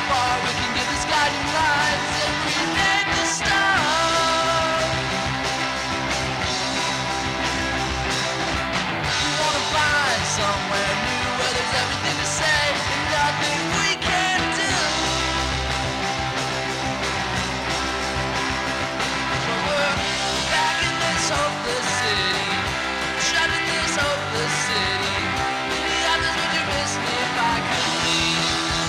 far we can give this guiding lines and create the stars. We wanna find somewhere new where there's everything to say and nothing we can't do. So we're back in this hopeless city, trapped in this hopeless city. Minneapolis, would you miss me if I could leave?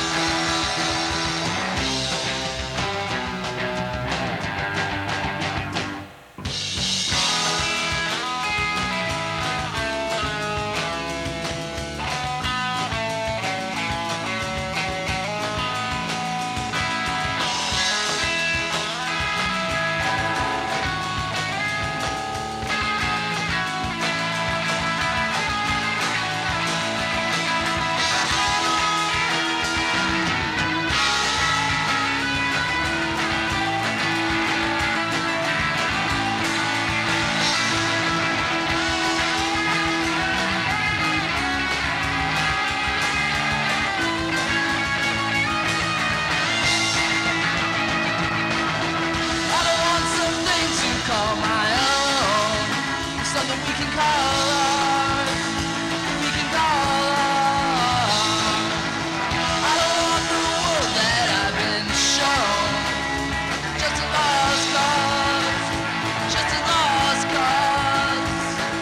Call my own, something we can call ours, we can call ours. I don't want the world that I've been shown, just a lost cause, just a lost cause.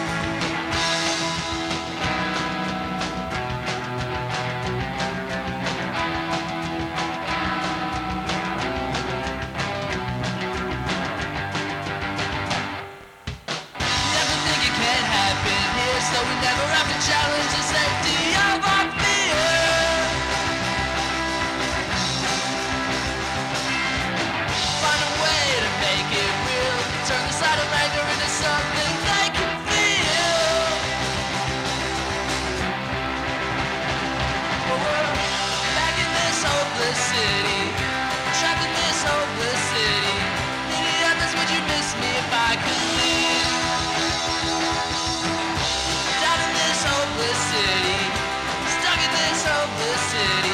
So we never have to challenge the safety of our fear. Find a way to make it real, turn the side of anger into something they can feel. But we're back in this hopeless city, trapped in this hopeless city. Minneapolis, would you miss me if I could leave? Hopeless city, stuck in this hopeless city.